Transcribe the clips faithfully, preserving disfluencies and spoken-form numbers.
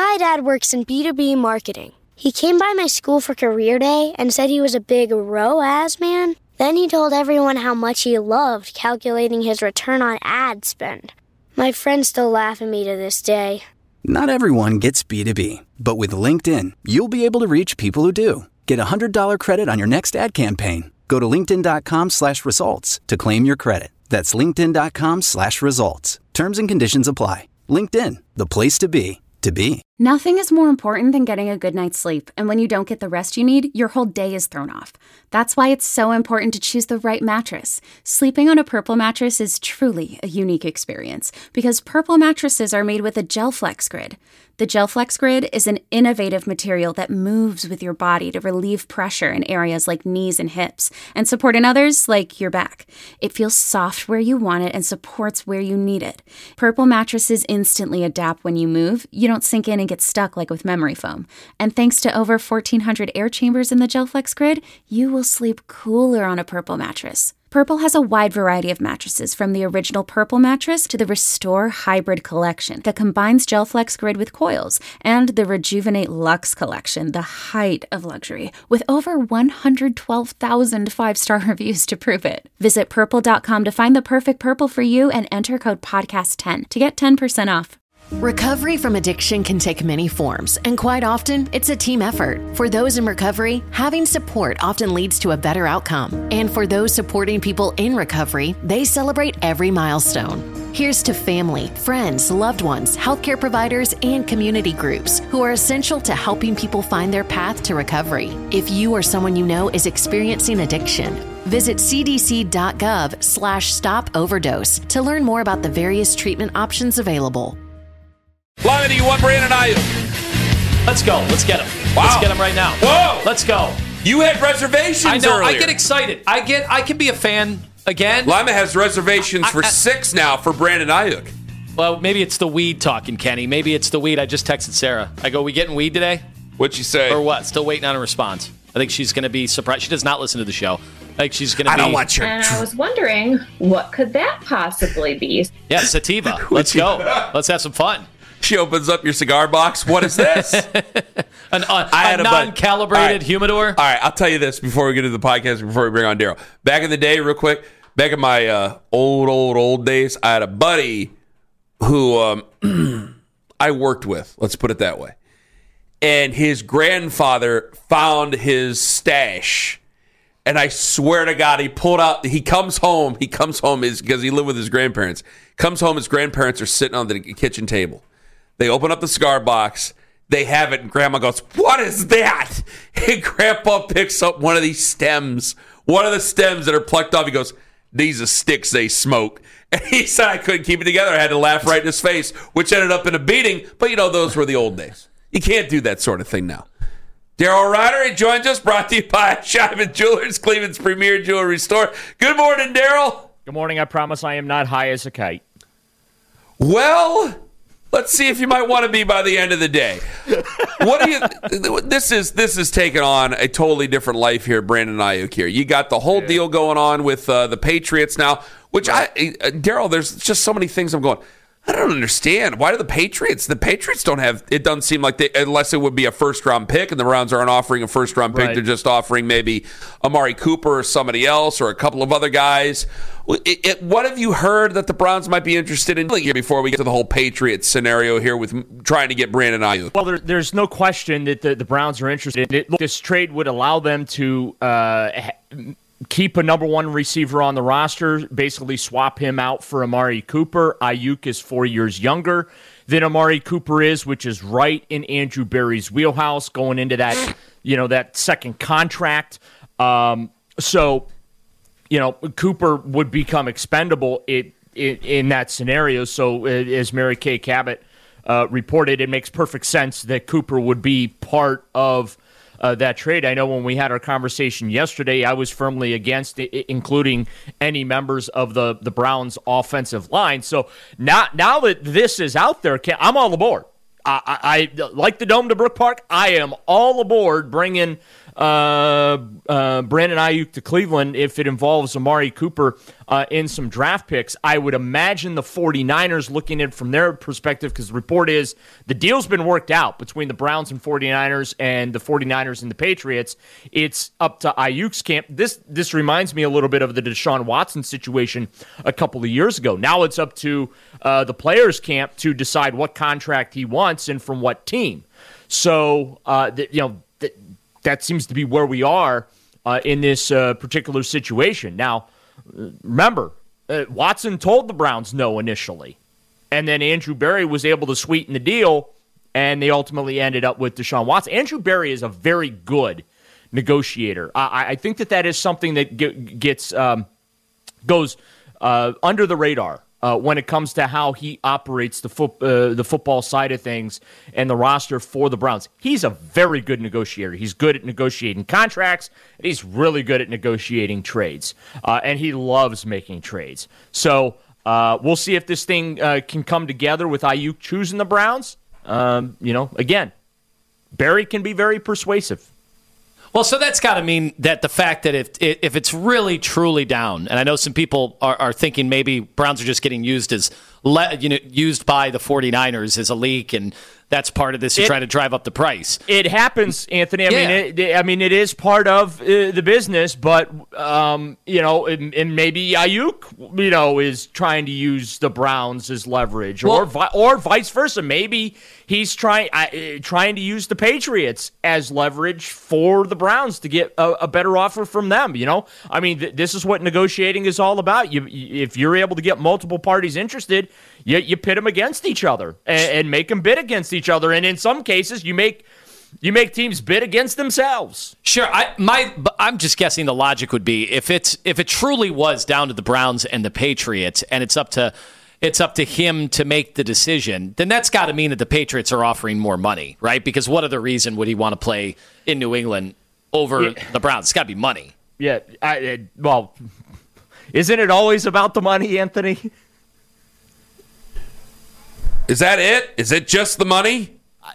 My dad works in B two B marketing. He came by my school for career day and said he was a big R O A S man. Then he told everyone how much he loved calculating his return on ad spend. My friends still laugh at me to this day. Not everyone gets B two B, but with LinkedIn, you'll be able to reach people who do. Get a one hundred dollars credit on your next ad campaign. Go to linkedin.com slash results to claim your credit. That's linkedin.com slash results. Terms and conditions apply. LinkedIn, the place to be, to be. Nothing is more important than getting a good night's sleep, and when you don't get the rest you need, your whole day is thrown off. That's why it's so important to choose the right mattress. Sleeping on a Purple mattress is truly a unique experience, because Purple mattresses are made with a GelFlex Grid. The GelFlex Grid is an innovative material that moves with your body to relieve pressure in areas like knees and hips, and support in others like your back. It feels soft where you want it and supports where you need it. Purple mattresses instantly adapt when you move. You don't sink in and get stuck like with memory foam. And thanks to over fourteen hundred air chambers in the GelFlex Grid, you will sleep cooler on a Purple mattress. Purple has a wide variety of mattresses, from the original Purple mattress to the Restore Hybrid collection that combines GelFlex Grid with coils, and the Rejuvenate Luxe collection, the height of luxury, with over one hundred twelve thousand five-star reviews to prove it. Visit purple dot com to find the perfect Purple for you and enter code podcast ten to get ten percent off. Recovery from addiction can take many forms, and quite often, it's a team effort. For those in recovery, having support often leads to a better outcome. And for those supporting people in recovery, they celebrate every milestone. Here's to family, friends, loved ones, healthcare providers, and community groups who are essential to helping people find their path to recovery. If you or someone you know is experiencing addiction, visit cdc.gov slash stop overdose to learn more about the various treatment options available. Lana, do you want Brandon Aiyuk? Let's go. Let's get him. Wow. Let's get him right now. Whoa. Let's go. You had reservations I know. earlier. I get excited. I get. I can be a fan again. Lima has reservations for I, I, six now for Brandon Aiyuk. Well, maybe it's the weed talking, Kenny. Maybe it's the weed. I just texted Sarah. I go, we getting weed today? What'd she say? Or what? Still waiting on a response. I think she's going to be surprised. She does not listen to the show. I think she's going to be... I don't want your... And I was wondering, what could that possibly be? Yeah, sativa. Let's go. Let's have some fun. She opens up your cigar box. What is this? An, uh, a non-calibrated right. humidor. All right, I'll tell you this before we get to the podcast, before we bring on Daryl. Back in the day, real quick, back in my uh, old, old, old days, I had a buddy who um, I worked with. Let's put it that way. And his grandfather found his stash. And I swear to God, he pulled out, he comes home, he comes home because he lived with his grandparents. Comes home, his grandparents are sitting on the kitchen table. They open up the cigar box. They have it, and Grandma goes, "What is that?" And Grandpa picks up one of these stems, one of the stems that are plucked off. He goes, "These are sticks they smoke." And he said I couldn't keep it together. I had to laugh right in his face, which ended up in a beating. But, you know, those were the old days. You can't do that sort of thing now. Daryl Ryder, he joins us, brought to you by Scheiben Jewelers, Cleveland's premier jewelry store. Good morning, Daryl. Good morning. I promise I am not high as a kite. Well, let's see if you might want to be by the end of the day. What do you? This is this is taking on a totally different life here, Brandon Aiyuk. Here, you got the whole yeah. deal going on with uh, the Patriots now. Which I, uh, Daryl, there's just so many things I'm going. I don't understand. Why do the Patriots? The Patriots don't have. It doesn't seem like they, unless it would be a first round pick, and the Browns aren't offering a first round pick. Right. They're just offering maybe Amari Cooper or somebody else or a couple of other guys. It, it, what have you heard that the Browns might be interested in here before we get to the whole Patriots scenario here with trying to get Brandon Aiyuk? Well, there, there's no question that the, the Browns are interested. It, this trade would allow them to uh, keep a number one receiver on the roster, basically swap him out for Amari Cooper. Aiyuk is four years younger than Amari Cooper is, which is right in Andrew Berry's wheelhouse going into that, you know, that second contract. Um, so, you know, Cooper would become expendable in, in, in that scenario. So, as Mary Kay Cabot uh, reported, it makes perfect sense that Cooper would be part of Uh, that trade. I know when we had our conversation yesterday, I was firmly against it, including any members of the, the Browns offensive line. So now, now that this is out there, I'm all aboard. I, I, I like the Dome to Brook Park. I am all aboard bringing uh, uh, Brandon Ayuk to Cleveland if it involves Amari Cooper uh, in some draft picks. I would imagine the 49ers looking at it from their perspective, because the report is the deal's been worked out between the Browns and 49ers and the 49ers and the Patriots. It's up to Ayuk's camp. This this reminds me a little bit of the Deshaun Watson situation a couple of years ago. Now it's up to uh, the players' camp to decide what contract he wants and from what team. So, uh, th- you know, th- that seems to be where we are uh, in this uh, particular situation. Now, remember, uh, Watson told the Browns no initially, and then Andrew Berry was able to sweeten the deal, and they ultimately ended up with Deshaun Watson. Andrew Berry is a very good negotiator. I, I think that that is something that get, gets um, goes uh, under the radar Uh, when it comes to how he operates the fo- uh, the football side of things and the roster for the Browns. He's a very good negotiator. He's good at negotiating contracts, and he's really good at negotiating trades. Uh, and he loves making trades. So uh, we'll see if this thing uh, can come together with Ayuk choosing the Browns. Um, you know, again, Barry can be very persuasive. Well, so that's got to mean that the fact that if if it's really truly down, and I know some people are, are thinking maybe Browns are just getting used as le, you know used by the 49ers as a leak, and that's part of this to it, try to drive up the price. It happens, Anthony. I yeah. mean, it, I mean, it is part of uh, the business, but um, you know, and, and maybe Ayuk, you know, is trying to use the Browns as leverage, well, or vi- or vice versa. Maybe he's trying uh, trying to use the Patriots as leverage for the Browns to get a, a better offer from them. You know, I mean, th- this is what negotiating is all about. You, if you're able to get multiple parties interested, you you pit them against each other and, and make them bid against each other, and in some cases, you make you make teams bid against themselves. Sure, I my I'm just guessing the logic would be if it's if it truly was down to the Browns and the Patriots, and it's up to it's up to him to make the decision, then that's got to mean that the Patriots are offering more money, right? Because what other reason would he want to play in New England over yeah. the Browns? It's got to be money. Yeah, I, I, well, isn't it always about the money, Anthony? Is that it? Is it just the money?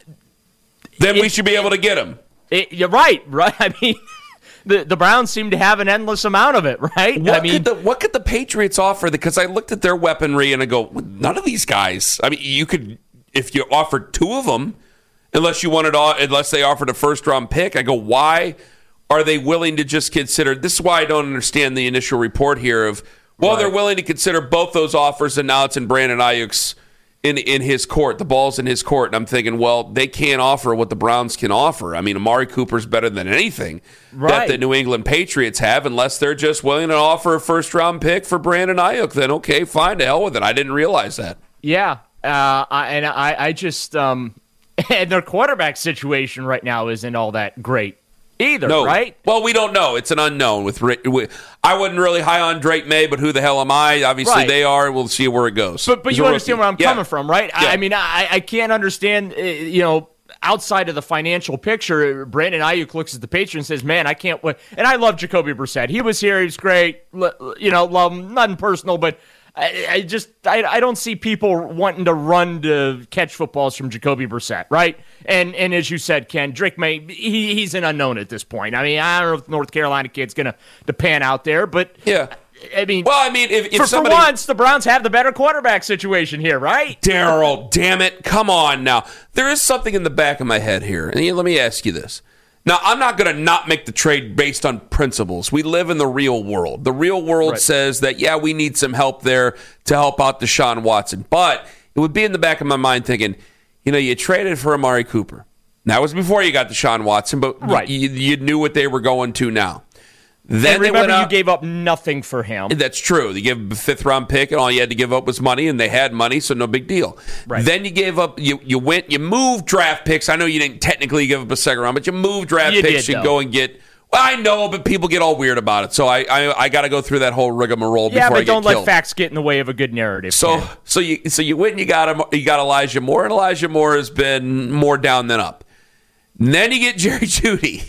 Then it, we should be able to get him. It, you're right, right? I mean, the the Browns seem to have an endless amount of it, right? What I mean, could the what could the Patriots offer? Because I looked at their weaponry and I go, none of these guys. I mean, you could if you offered two of them, unless you wanted, unless they offered a first round pick. I go, why are they willing to just consider? This is why I don't understand the initial report here of, well, right. They're willing to consider both those offers, and now it's in Brandon Ayuk's. In, in his court, the ball's in his court, and I'm thinking, well, they can't offer what the Browns can offer. I mean, Amari Cooper's better than anything right. that the New England Patriots have, unless they're just willing to offer a first-round pick for Brandon Ayuk. Then, okay, fine, to hell with it. I didn't realize that. Yeah, uh, I, and I, I just um, – and their quarterback situation right now isn't all that great either, no. right? Well, we don't know. It's an unknown. With, with I wasn't really high on Drake May, but who the hell am I? Obviously, right. they are. We'll see where it goes. But but He's you understand where I'm yeah. coming from, right? Yeah. I, I mean, I, I can't understand, uh, you know, outside of the financial picture, Brandon Ayuk looks at the Patriots and says, man, I can't wait. And I love Jacoby Brissett. He was here. He was great. You know, love him. Nothing personal, but I, I just I, I don't see people wanting to run to catch footballs from Jacoby Brissett, right? And and as you said, Ken, Drake May, he, he's an unknown at this point. I mean, I don't know if the North Carolina kid's going to pan out there, but yeah. I mean, well, I mean, if, if for, somebody, for once, the Browns have the better quarterback situation here, right? Daryl, damn it, come on now. There is something in the back of my head here, and let me ask you this. Now, I'm not going to not make the trade based on principles. We live in the real world. The real world right. says that, yeah, we need some help there to help out Deshaun Watson. But it would be in the back of my mind thinking, you know, you traded for Amari Cooper. That was before you got Deshaun Watson, but right. you, you knew what they were going to now. Then and remember, you gave up nothing for him. That's true. You gave him a fifth-round pick, and all you had to give up was money, and they had money, so no big deal. Right. Then you gave up, you you went, you moved draft picks. I know you didn't technically give up a second round, but you moved draft you picks. Did, you though. go and get. Well, I know, but people get all weird about it, so I I, I got to go through that whole rigmarole yeah, before I get killed. Yeah, but don't let killed. facts get in the way of a good narrative. So man. so you so you went and you got him, you got Elijah Moore, and Elijah Moore has been more down than up. And then you get Jerry Jeudy.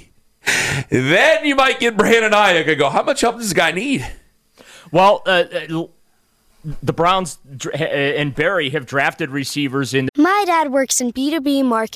Then you might get Brandon Ayuk and go, how much help does this guy need? Well, uh, the Browns and Barry have drafted receivers in. My dad works in B two B marketing.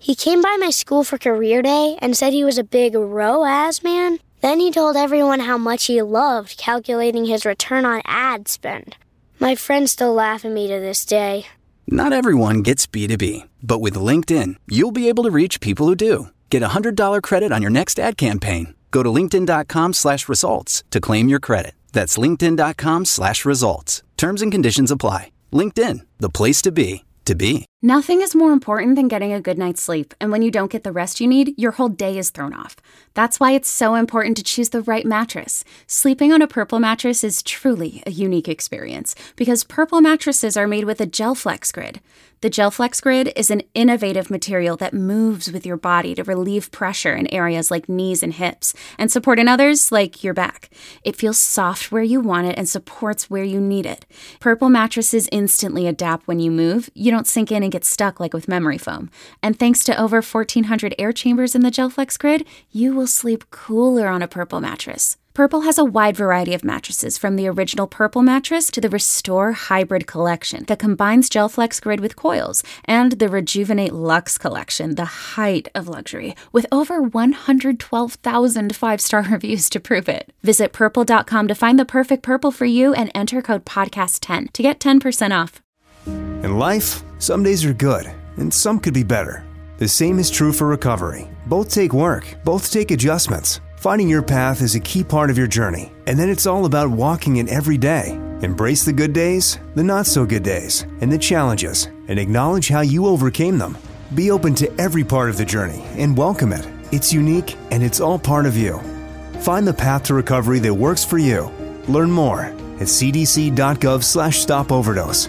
He came by my school for career day and said he was a big R O A S man. Then he told everyone how much he loved calculating his return on ad spend. My friends still laugh at me to this day. Not everyone gets B two B, but with LinkedIn, you'll be able to reach people who do. Get a one hundred dollars credit on your next ad campaign. Go to linkedin.com slash results to claim your credit. That's linkedin.com slash results. Terms and conditions apply. LinkedIn, the place to be, to be. Nothing is more important than getting a good night's sleep, and when you don't get the rest you need, your whole day is thrown off. That's why it's so important to choose the right mattress. Sleeping on a Purple mattress is truly a unique experience because Purple mattresses are made with a GelFlex Grid. The GelFlex Grid is an innovative material that moves with your body to relieve pressure in areas like knees and hips and support in others like your back. It feels soft where you want it and supports where you need it. Purple mattresses instantly adapt when you move. You don't sink in and get stuck like with memory foam. And thanks to over fourteen hundred air chambers in the GelFlex Grid, you will sleep cooler on a Purple mattress. Purple has a wide variety of mattresses, from the original Purple mattress to the Restore Hybrid collection that combines GelFlex Grid with coils, and the Rejuvenate Luxe collection, the height of luxury, with over one hundred twelve thousand five-star reviews to prove it. Visit purple dot com to find the perfect Purple for you and enter code podcast ten to get ten percent off. In life, some days are good, and some could be better. The same is true for recovery. Both take work, both take adjustments. Finding your path is a key part of your journey, and then it's all about walking it every day. Embrace the good days, the not-so-good days, and the challenges, and acknowledge how you overcame them. Be open to every part of the journey and welcome it. It's unique, and it's all part of you. Find the path to recovery that works for you. Learn more at cdc.gov slash stop overdose.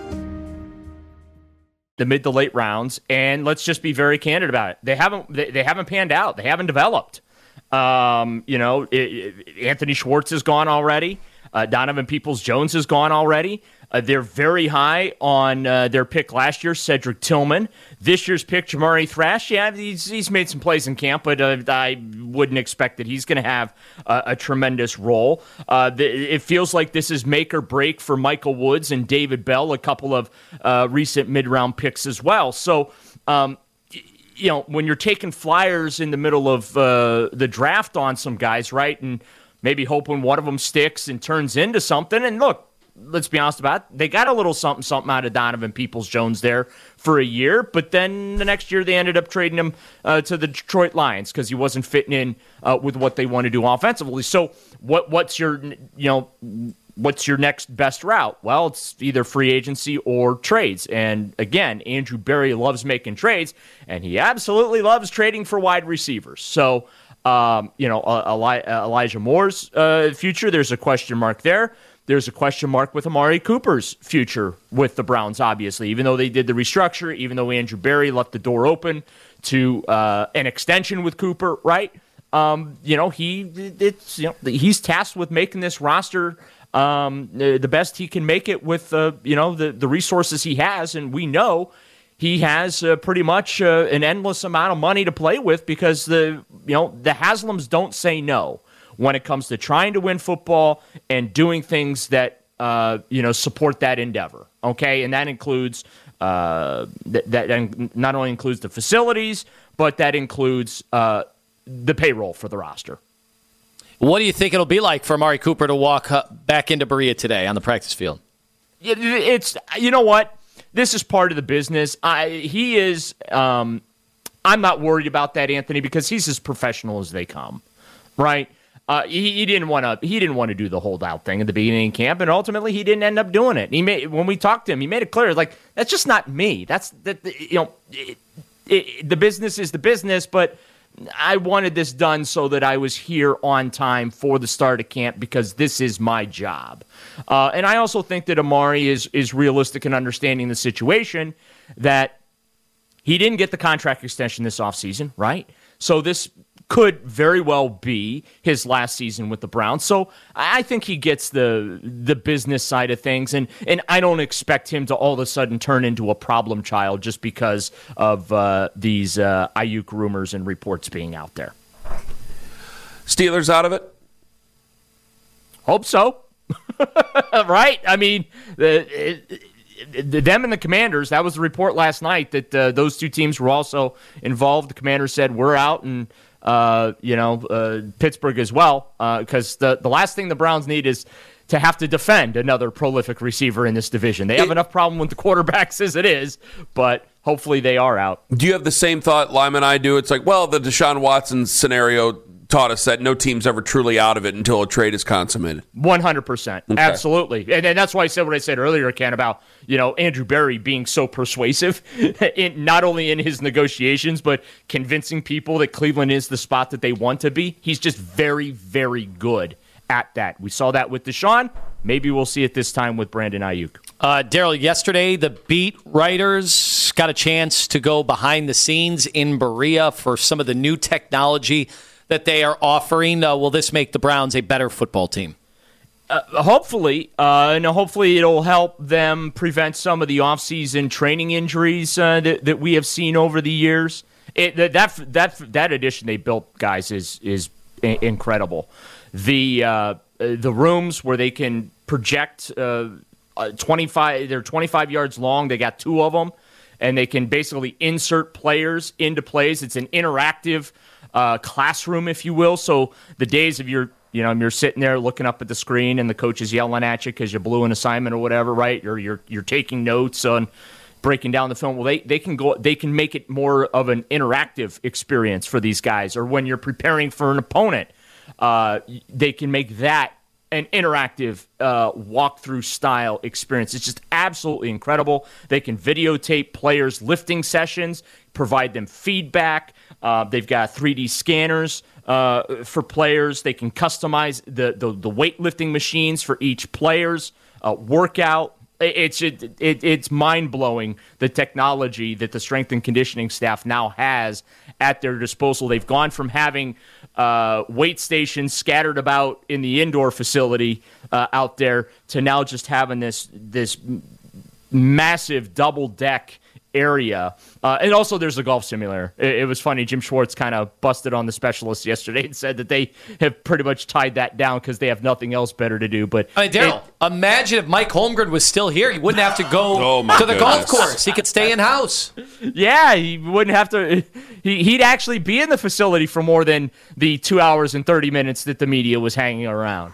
The mid to late rounds, and let's just be very candid about it. They haven't they, they haven't panned out. They haven't developed. Um, you know, it, it, Anthony Schwartz is gone already. Uh, Donovan Peoples-Jones is gone already. Uh, they're very high on uh, their pick last year, Cedric Tillman. This year's pick, Jamari Thrash, yeah, he's, he's made some plays in camp, but uh, I wouldn't expect that he's going to have uh, a tremendous role. Uh, the, it feels like this is make or break for Michael Woods and David Bell, a couple of uh, recent mid-round picks as well. So, um, you know, when you're taking flyers in the middle of uh, the draft on some guys, right, and maybe hoping one of them sticks and turns into something. And look, let's be honest about it, they got a little something, something out of Donovan Peoples-Jones there for a year, but then the next year they ended up trading him uh, to the Detroit Lions because he wasn't fitting in uh, with what they want to do offensively. So what what's your, you know, what's your next best route? Well, it's either free agency or trades. And again, Andrew Berry loves making trades, and he absolutely loves trading for wide receivers. So, um, you know, Eli- Elijah Moore's uh, future, there's a question mark there. There's a question mark with Amari Cooper's future with the Browns, obviously, even though they did the restructure, even though Andrew Berry left the door open to uh, an extension with Cooper, right? Um, you know, he it's you know he's tasked with making this roster Um, the best he can make it with, uh, you know, the, the resources he has. And we know he has uh, pretty much uh, an endless amount of money to play with because the, you know, the Haslams don't say no when it comes to trying to win football and doing things that, uh, you know, support that endeavor. Okay. And that includes, uh, that, that not only includes the facilities, but that includes uh, the payroll for the roster. What do you think it'll be like for Amari Cooper to walk back into Berea today on the practice field? It's, you know what? This is part of the business. I he is. Um, I'm not worried about that, Anthony, because he's as professional as they come, right? Uh, he, he didn't want to. He didn't want to do the holdout thing at the beginning of camp, and ultimately he didn't end up doing it. He made when we talked to him, he made it clear, like that's just not me. That's that. You know, it, it, the business is the business, but I wanted this done so that I was here on time for the start of camp because this is my job. Uh, and I also think that Amari is is realistic in understanding the situation that he didn't get the contract extension this offseason, right? So this could very well be his last season with the Browns. So I think he gets the the business side of things, and and I don't expect him to all of a sudden turn into a problem child just because of uh, these uh, Ayuk rumors and reports being out there. Steelers out of it? Hope so. Right? I mean, the, it, them and the Commanders, that was the report last night that uh, those two teams were also involved. The Commanders said, we're out, and, uh, you know, uh, Pittsburgh as well, because uh, the, the last thing the Browns need is to have to defend another prolific receiver in this division. They have it, enough problem with the quarterbacks as it is, but hopefully they are out. Do you have the same thought Lyman and I do? It's like, well, the Deshaun Watson scenario taught us that no team's ever truly out of it until a trade is consummated. one hundred percent. Okay. Absolutely. And, and that's why I said what I said earlier, Ken, about, you know, Andrew Berry being so persuasive, in, not only in his negotiations, but convincing people that Cleveland is the spot that they want to be. He's just very, very good at that. We saw that with Deshaun. Maybe we'll see it this time with Brandon Ayuk. Uh, Daryl, yesterday the beat writers got a chance to go behind the scenes in Berea for some of the new technology that they are offering. Uh, will this make the Browns a better football team? Uh, hopefully, uh, and hopefully it'll help them prevent some of the offseason training injuries uh, that, that we have seen over the years. It, that, that that that addition they built, guys, is is incredible. The uh, the rooms where they can project uh, twenty-five, they're twenty-five yards long. They got two of them, and they can basically insert players into plays. It's an interactive Uh, classroom, if you will. So the days of your, you know, you're sitting there looking up at the screen and the coach is yelling at you because you blew an assignment or whatever, right? Or you're you're taking notes on breaking down the film. Well, they, they can go, they can make it more of an interactive experience for these guys. Or when you're preparing for an opponent, uh, they can make that an interactive uh, walkthrough style experience. It's just absolutely incredible. They can videotape players' lifting sessions, provide them feedback. Uh, they've got three D scanners uh, for players. They can customize the, the, the weightlifting machines for each player's uh, workout. It's it, it, it's mind-blowing, the technology that the strength and conditioning staff now has at their disposal. They've gone from having uh, weight stations scattered about in the indoor facility uh, out there to now just having this this massive double-deck area. Uh, and also there's a golf simulator. It, it was funny. Jim Schwartz kind of busted on the specialists yesterday and said that they have pretty much tied that down because they have nothing else better to do. But I mean, Daryl, imagine if Mike Holmgren was still here. He wouldn't have to go oh to the goodness. golf course. He could stay in-house. Yeah, he wouldn't have to. He, he'd actually be in the facility for more than the two hours and thirty minutes that the media was hanging around.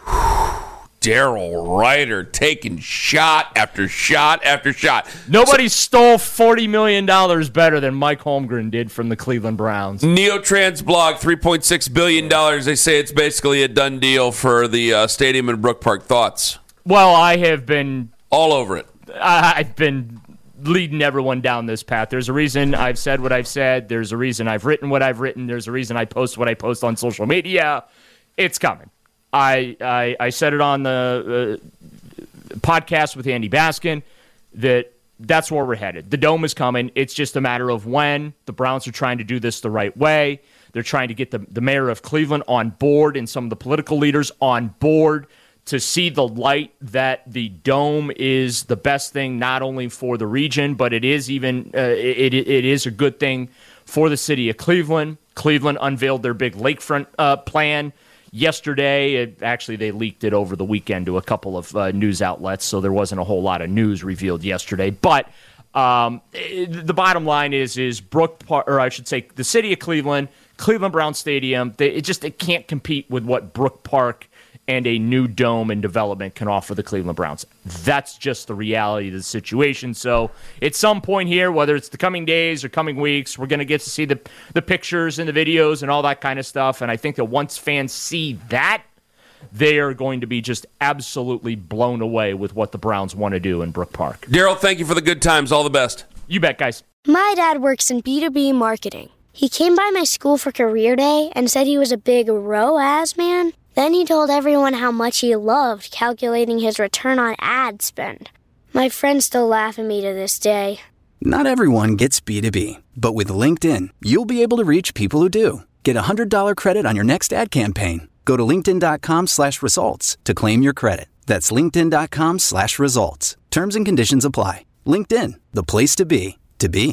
Daryl Ryder taking shot after shot after shot. Nobody so, stole forty million dollars better than Mike Holmgren did from the Cleveland Browns. Neotrans blog, three point six billion dollars. They say it's basically a done deal for the uh, stadium in Brook Park. Thoughts? Well, I have been... all over it. I, I've been leading everyone down this path. There's a reason I've said what I've said. There's a reason I've written what I've written. There's a reason I post what I post on social media. It's coming. I, I I said it on the uh, podcast with Andy Baskin that that's where we're headed. The Dome is coming. It's just a matter of when. The Browns are trying to do this the right way. They're trying to get the, the mayor of Cleveland on board and some of the political leaders on board to see the light that the Dome is the best thing not only for the region, but it is even uh, it, it is a good thing for the city of Cleveland. Cleveland unveiled their big lakefront uh, plan yesterday. It, actually, they leaked it over the weekend to a couple of uh, news outlets, so there wasn't a whole lot of news revealed yesterday. But um, it, the bottom line is, is Brook Park, or I should say, the city of Cleveland, Cleveland Brown Stadium. They, it just it can't compete with what Brook Park and a new dome and development can offer the Cleveland Browns. That's just the reality of the situation. So at some point here, whether it's the coming days or coming weeks, we're going to get to see the, the pictures and the videos and all that kind of stuff. And I think that once fans see that, they are going to be just absolutely blown away with what the Browns want to do in Brook Park. Daryl, thank you for the good times. All the best. You bet, guys. My dad works in B two B marketing. He came by my school for career day and said he was a big R O A S man. Then he told everyone how much he loved calculating his return on ad spend. My friends still laugh at me to this day. Not everyone gets B two B, but with LinkedIn, you'll be able to reach people who do. Get a one hundred dollars credit on your next ad campaign. Go to linkedin.com slash results to claim your credit. That's linkedin.com slash results. Terms and conditions apply. LinkedIn, the place to be, to be.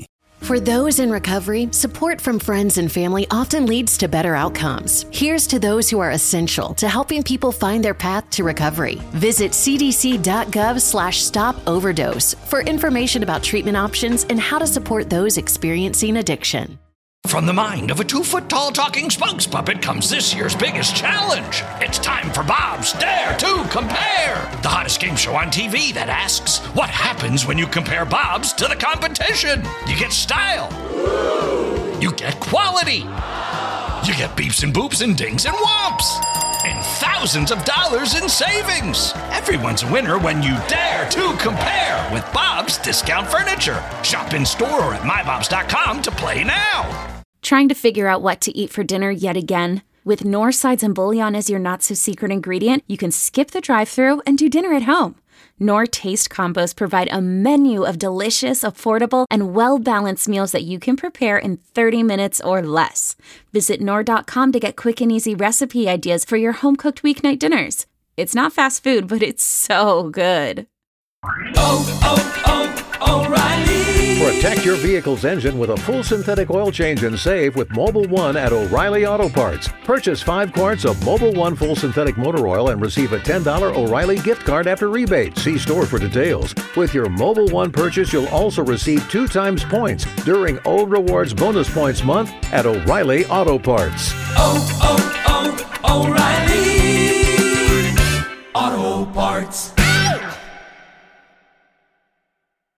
For those in recovery, support from friends and family often leads to better outcomes. Here's to those who are essential to helping people find their path to recovery. Visit cdc.gov slash stop overdose for information about treatment options and how to support those experiencing addiction. From the mind of a two-foot-tall talking spokes puppet comes this year's biggest challenge. It's time for Bob's Dare to Compare, the hottest game show on T V that asks, what happens when you compare Bob's to the competition? You get style. You get quality. You get beeps and boops and dings and whomps. And thousands of dollars in savings. Everyone's a winner when you dare to compare with Bob's Discount Furniture. Shop in store or at my bobs dot com to play now. Trying to figure out what to eat for dinner yet again? With Knorr sides and bouillon as your not-so-secret ingredient, you can skip the drive-thru and do dinner at home. Knorr Taste Combos provide a menu of delicious, affordable, and well-balanced meals that you can prepare in thirty minutes or less. Visit Knorr dot com to get quick and easy recipe ideas for your home-cooked weeknight dinners. It's not fast food, but it's so good. Oh, oh, oh, O'Reilly. Protect your vehicle's engine with a full synthetic oil change and save with Mobil one at O'Reilly Auto Parts. Purchase five quarts of Mobil one full synthetic motor oil and receive a ten dollars O'Reilly gift card after rebate. See store for details. With your Mobil one purchase, you'll also receive two times points during O Rewards Bonus Points Month at O'Reilly Auto Parts. Oh, oh, oh, O'Reilly.